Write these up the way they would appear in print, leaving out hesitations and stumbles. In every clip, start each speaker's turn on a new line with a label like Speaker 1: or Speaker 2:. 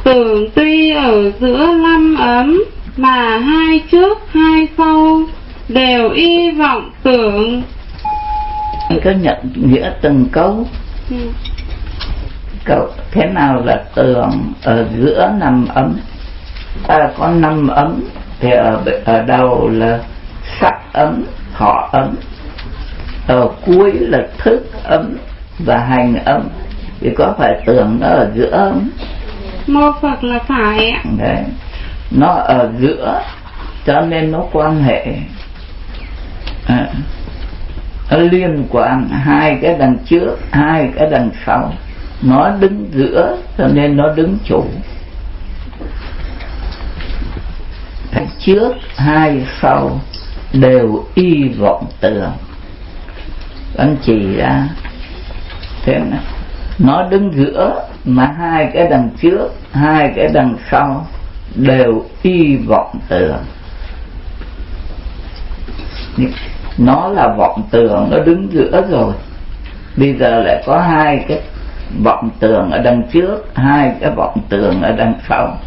Speaker 1: tưởng tuy ở giữa năm ấm, mà hai trước hai sau đều y vọng tưởng.
Speaker 2: Có nhận nghĩa từng câu. Câu thế nào là tưởng ở giữa năm ấm? Có năm ấm thì ở đầu là sắc ấm, thọ ấm, ở cuối là thức ấm và hành ấm, thì có phải tưởng nó ở giữa ấm?
Speaker 1: Mô Phật là phải ạ.
Speaker 2: Đấy, nó ở giữa cho nên nó quan hệ, nó liên quan hai cái đằng trước, hai cái đằng sau, nó đứng giữa cho nên nó đứng chủ. Trước hai sau đều y vọng tưởng. Anh chỉ ra thế nào? Nó đứng giữa mà hai cái đằng trước, hai cái đằng sau đều y vọng tưởng. Nó là vọng tưởng, nó đứng giữa rồi. Bây giờ lại có hai cái vọng tưởng ở đằng trước, hai cái vọng tưởng ở đằng sau.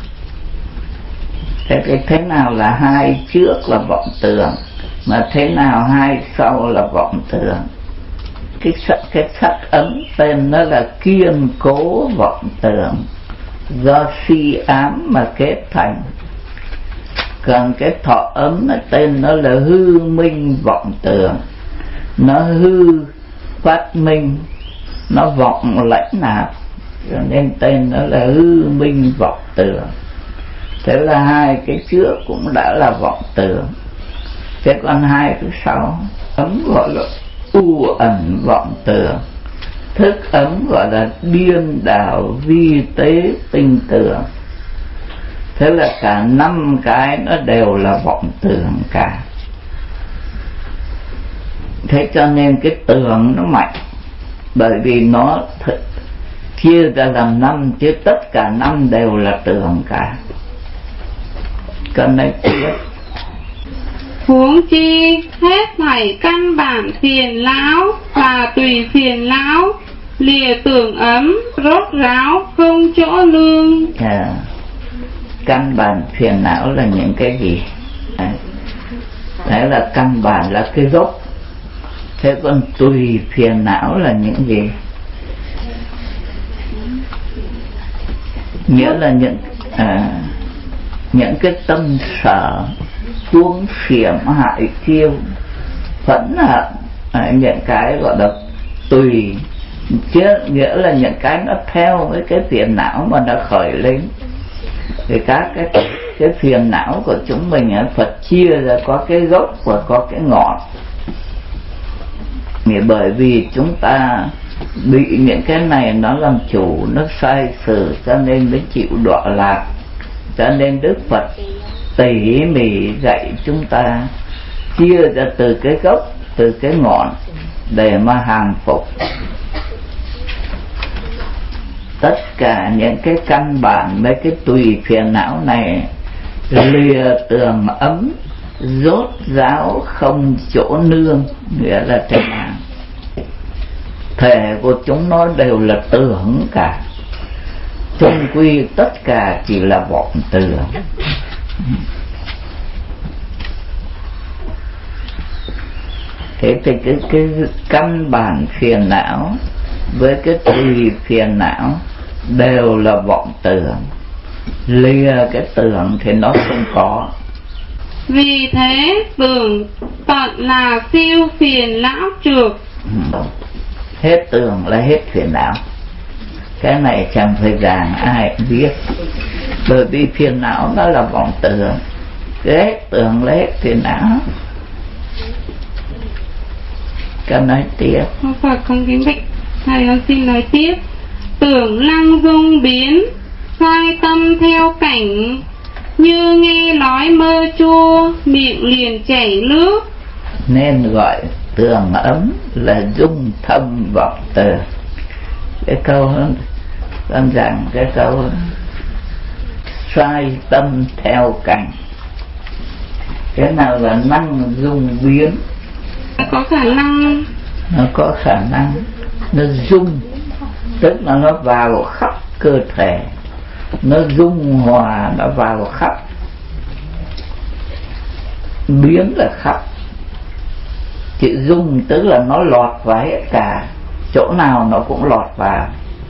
Speaker 2: Thế nào là hai trước là vọng tưởng, mà thế nào hai sau là vọng tưởng? Cái sắc ấm tên nó là kiên cố vọng tưởng, do si ám mà kết thành. Còn cái thọ ấm tên nó là hư minh vọng tưởng, nó hư phát minh, nó vọng lãnh nạp, cho nên tên nó là hư minh vọng tưởng. Thế là hai cái trước cũng đã là vọng tưởng. Thế còn hai cái sau, ấm gọi là u ẩn vọng tưởng, thức ấm gọi là điên đảo vi tế tinh tưởng. Thế là cả năm cái nó đều là vọng tưởng cả. Thế cho nên cái tưởng nó mạnh, bởi vì nó chia ra làm năm, chứ tất cả năm đều là tưởng cả. Cái này
Speaker 1: huống chi hết thảy căn bản phiền não và tùy phiền não, lìa tưởng ấm rốt ráo không chỗ nương.
Speaker 2: Căn bản phiền não là những cái gì? Đấy là căn bản, là cái gốc. Thế còn tùy phiền não là những gì? Nghĩa là những cái tâm sở tuông xiểm hại thiêu phẫn hận, những cái gọi là tùy, chứ nghĩa là những cái nó theo với cái phiền não mà nó khởi lên. Thì các cái phiền não của chúng mình Phật chia ra có cái gốc và có cái ngọn. Bởi vì chúng ta bị những cái này nó làm chủ, nó sai sử, cho nên mới chịu đọa lạc. Cho nên Đức Phật tỉ mỉ dạy chúng ta chia ra từ cái gốc, từ cái ngọn để mà hàng phục tất cả những cái căn bản. Mấy cái tùy phiền não này lìa tường ấm rốt ráo không chỗ nương. Nghĩa là thế nào? Thể của chúng nó đều là tưởng cả, chung quy tất cả chỉ là vọng tưởng. Thế thì cái căn bản phiền não với cái tùy phiền não đều là vọng tưởng. Lìa cái tưởng thì nó không có.
Speaker 1: Vì thế tưởng tận là siêu phiền não trượt.
Speaker 2: Hết tưởng là hết phiền não. Cái này chẳng phải giảng ai biết, bởi vì phiền não nó là vọng tưởng. Cái hết tưởng là hết phiền não. Con nói tiếp.
Speaker 1: Phật con kính bạch thầy, con xin nói tiếp. Tưởng lăng dung biến, sai tâm theo cảnh, như nghe nói mơ chua, miệng liền chảy nước.
Speaker 2: Nên gọi tưởng ấm là dung thâm vọng tưởng. Cái câu con giảng cái câu sai tâm theo cảnh. Cái nào là năng dung biến?
Speaker 1: Có khả năng.
Speaker 2: Nó có khả năng nó dung, tức là nó vào khắp cơ thể, nó dung hòa, nó vào khắp, biến là khắp. Chữ dung tức là nó lọt vào hết cả, chỗ nào nó cũng lọt vào.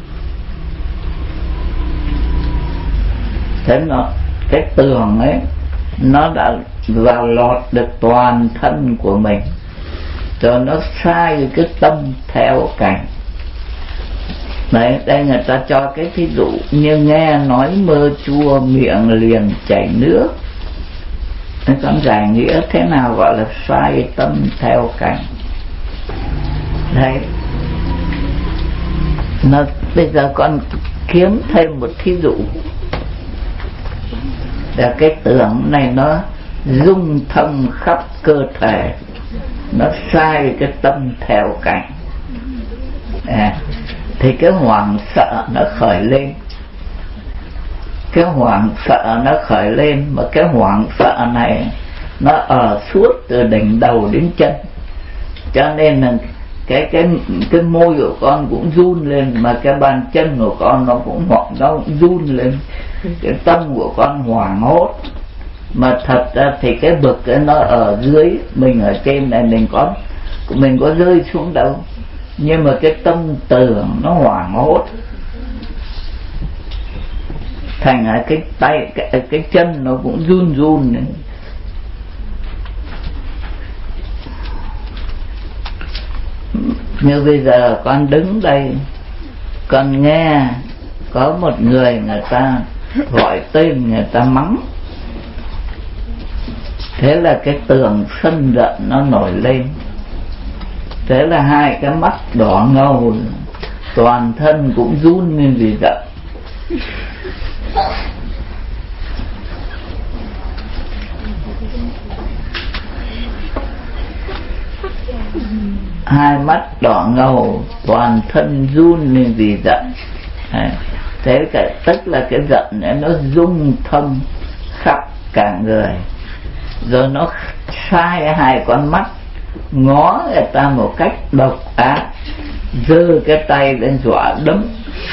Speaker 2: Thế nó, cái tường ấy nó đã vào lọt được toàn thân của mình, rồi nó sai cái tâm theo cảnh. Đấy, đây người ta cho cái thí dụ như nghe nói mơ chua miệng liền chảy nước. Thế con giải nghĩa thế nào gọi là sai tâm theo cảnh. Đấy, nó, bây giờ con kiếm thêm một thí dụ là cái tưởng này nó dung thông khắp cơ thể, nó sai cái tâm theo cảnh. Thì cái hoảng sợ nó khởi lên, cái hoảng sợ nó khởi lên, mà cái hoảng sợ này nó ở suốt từ đỉnh đầu đến chân, cho nên là cái môi của con cũng run lên, mà cái bàn chân của con nó cũng run lên. Cái tâm của con hoảng hốt, mà thật ra thì cái bực ấy nó ở dưới, mình ở trên này mình có rơi xuống đâu, nhưng mà cái tâm tưởng nó hoảng hốt, thành ra cái tay cái chân nó cũng run run này. Như bây giờ con đứng đây, con nghe có một người ta gọi tên, người ta mắng, thế là cái tường sân giận nó nổi lên. Thế là hai cái mắt đỏ ngầu, toàn thân cũng run lên vì giận. Hai mắt đỏ ngầu, toàn thân run lên vì giận. Thế tức là cái giận ấy nó rung thông khắp cả người, rồi nó sai hai con mắt, ngó người ta một cách độc ác, giơ cái tay lên dọa đấm.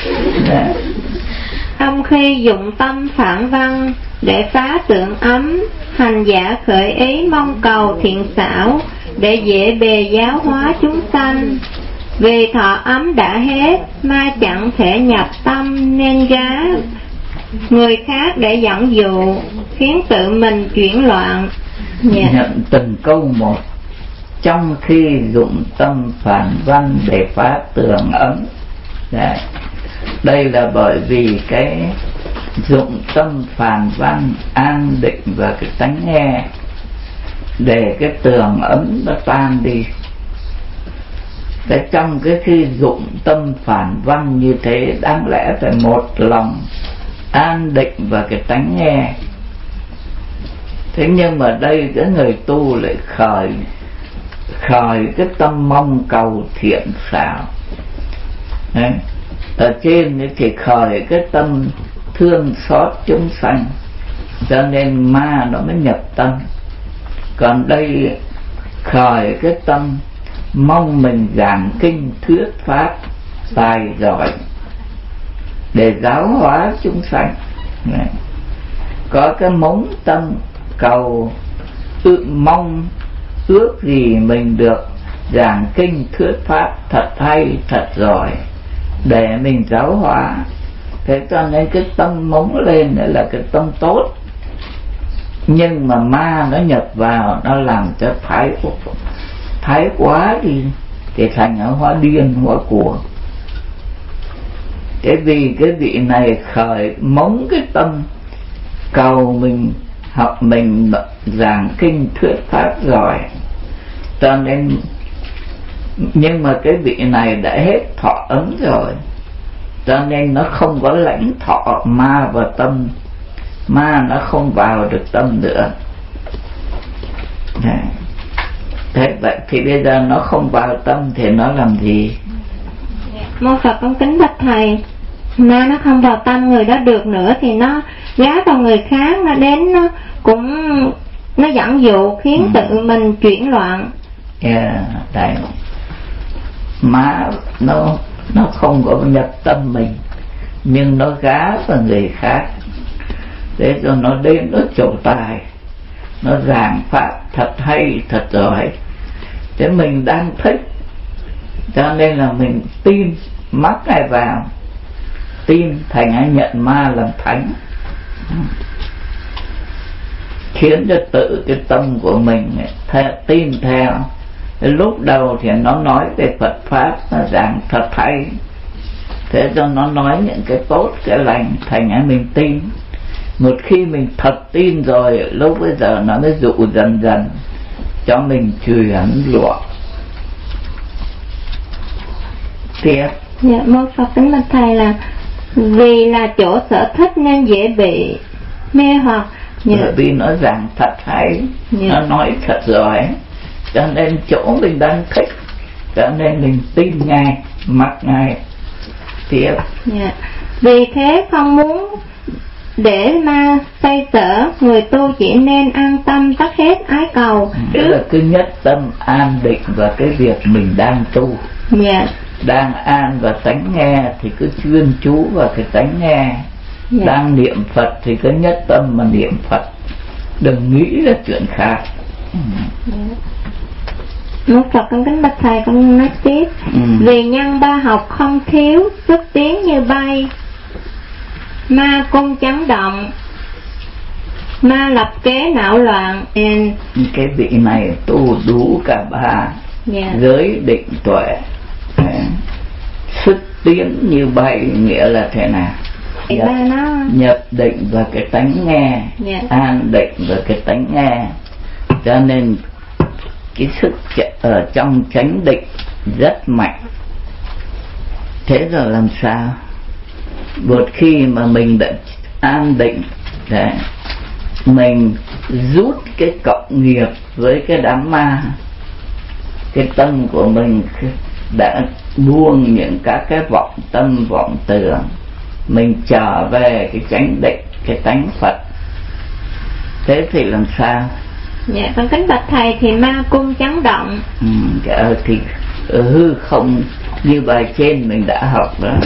Speaker 3: Ông khi dụng tâm phản văn để phá tưởng ấm, hành giả khởi ý mong cầu thiện xảo để dễ bề giáo hóa chúng sanh. Vì thọ ấm đã hết, ma chẳng thể nhập tâm, nên gá người khác để dẫn dụ, khiến tự mình chuyển loạn.
Speaker 2: Nhận từng câu một. Trong khi dụng tâm phản văn để phá tường ấm. Đấy. Đây là bởi vì cái dụng tâm phản văn an định và cái tánh nghe, để cái tường ấm nó tan đi. Thế trong cái khi dụng tâm phản văn như thế, đáng lẽ phải một lòng an định và cái tánh nghe. Thế nhưng mà đây cái người tu lại khởi cái tâm mong cầu thiện xảo. Đấy. Ở trên thì khởi cái tâm thương xót chúng sanh, cho nên ma nó mới nhập tâm. Còn đây khởi cái tâm mong mình giảng kinh thuyết pháp tài giỏi để giáo hóa chúng sanh. Đấy. Có cái mống tâm cầu mong ước gì mình được giảng kinh thuyết pháp thật hay thật giỏi để mình giáo hóa. Thế cho nên cái tâm mống lên là cái tâm tốt, nhưng mà ma nó nhập vào, nó làm cho thái quá đi, thì thành ở hóa điên hóa của. Thế vì cái vị này khởi mống cái tâm cầu mình học mình giảng kinh thuyết pháp giỏi, cho nên nhưng mà cái vị này đã hết thọ ấn rồi, cho nên nó không có lãnh thọ ma vào tâm, ma nó không vào được tâm nữa. Thế vậy thì bây giờ nó không vào tâm thì nó làm gì?
Speaker 3: Mô Phật con kính bạch thầy, ma nó không vào tâm người đó được nữa thì nó gá vào người khác, nó đến nó cũng nó dẫn dụ khiến tự mình chuyển loạn.
Speaker 2: Đấy, ma nó không có nhập tâm mình, nhưng nó gá vào người khác để cho nó đến nó trổ tài, nó giảng pháp thật hay thật giỏi, thế mình đang thích, cho nên là mình tin, mắc ai vào, tin thành ai nhận ma làm thánh, khiến cho tự cái tâm của mình tin theo. Lúc đầu thì nó nói về Phật pháp, nó giảng thật hay, thế cho nó nói những cái tốt cái lành, thành ai mình tin. Một khi mình thật tin rồi, lúc bây giờ nó mới dụ dần dần cho mình chuyển loạn. Tiếp.
Speaker 3: Dạ, mô Phật kính bạch thầy, là vì là chỗ sở thích nên dễ bị mê hoặc.
Speaker 2: Bởi vì nó giảng thật hay, nó nói thật giỏi, cho nên chỗ mình đang thích, cho nên mình tin ngay, mắc ngay. Tiếp.
Speaker 3: Vì thế không muốn để ma xoay sở, người tu chỉ nên an tâm tắt hết ái cầu.
Speaker 2: Tức là cứ nhất tâm an định vào cái việc mình đang tu. Đang an và tánh nghe thì cứ chuyên chú vào cái tánh nghe. Đang niệm Phật thì cứ nhất tâm mà niệm Phật, đừng nghĩ là chuyện khác.
Speaker 3: Một Phật con kính bạch thầy, con nói tiếp. Vì nhân ba học không thiếu, xuất tiến như bay, ma cung chấn động, ma lập kế não loạn.
Speaker 2: Cái vị này tu đủ cả ba, giới định tuệ. Xuất tiến như bay nghĩa là thế nào? Nhập định vào cái tánh nghe, an định vào cái tánh nghe, cho nên cái sức ở trong chánh định rất mạnh. Thế rồi làm sao? Một khi mà mình đã an định, mình rút cái cộng nghiệp với cái đám ma, cái tâm của mình đã buông những các cái vọng tâm vọng tưởng, mình trở về cái chánh định, cái tánh Phật. Thế thì làm sao?
Speaker 3: Dạ, con kính bạch thầy, thì ma cung chấn động.
Speaker 2: Thì hư không như bài trên mình đã học đó.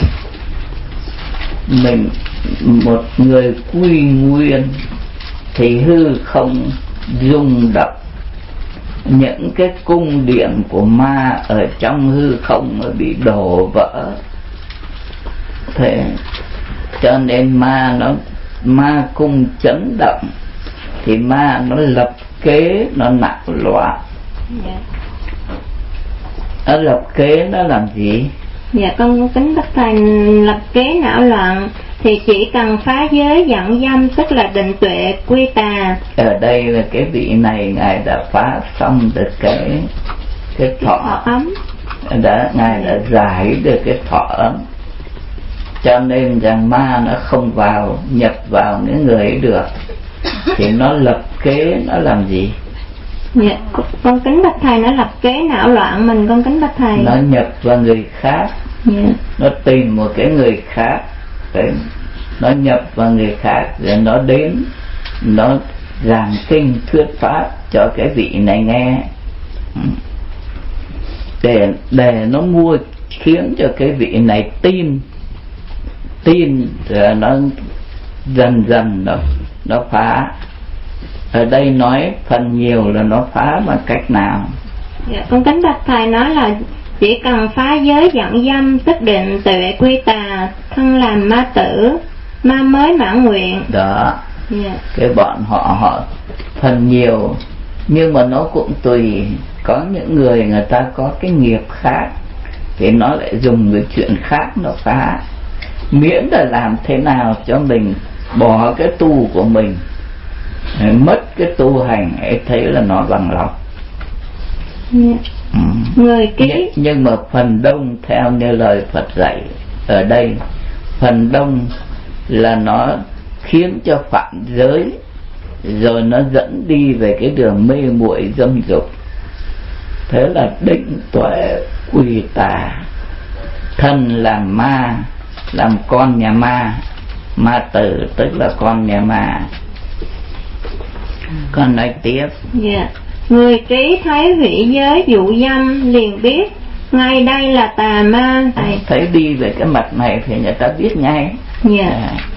Speaker 2: Mình một người quy nguyên thì hư không rung động, những cái cung điện của ma ở trong hư không nó bị đổ vỡ. Thế cho nên ma cung chấn động thì ma nó lập kế, nó não loạn. Nó lập kế nó làm gì?
Speaker 3: Dạ, con kính bạch thầy, lập kế não loạn thì chỉ cần phá giới dặn dâm, tức là định tuệ quy tà.
Speaker 2: Ở đây là cái vị này ngài đã phá xong được cái thọ
Speaker 3: ấm.
Speaker 2: Ngài đã giải được cái thọ ấm, cho nên rằng ma nó không nhập vào những người ấy được. Thì nó lập kế nó làm gì?
Speaker 3: Dạ, con kính bạch thầy, nó lập kế não loạn mình, con kính bạch thầy.
Speaker 2: Nó nhập vào người khác. Nó tìm một cái người khác, nó nhập vào người khác, rồi nó đến, nó giảng kinh thuyết pháp cho cái vị này nghe, để nó mua, khiến cho cái vị này tin rồi nó dần dần nó phá. Ở đây nói phần nhiều là nó phá bằng cách nào?
Speaker 3: Dạ, con kính bạch thầy nói là chỉ cần phá giới dặn dâm, tức định tuệ quy tà, thân làm ma tử, ma mới mãn nguyện.
Speaker 2: Đó. Cái bọn họ phần nhiều, nhưng mà nó cũng tùy. Có những người ta có cái nghiệp khác thì nó lại dùng cái chuyện khác nó phá. Miễn là làm thế nào cho mình bỏ cái tu của mình, mất cái tu hành ấy, thấy là nó bằng lòng.
Speaker 3: Người ký.
Speaker 2: Nhưng mà phần đông theo như lời Phật dạy ở đây, phần đông là nó khiến cho phạm giới, rồi nó dẫn đi về cái đường mê muội dâm dục. Thế là định tuệ quy tà, thân làm ma, làm con nhà ma, ma tử tức là con nhà ma. Con nói tiếp.
Speaker 3: Người trí thấy hủy giới dụ dâm, liền biết ngay đây là tà ma.
Speaker 2: Thấy đi về cái mặt này thì người ta biết ngay.
Speaker 3: Dạ.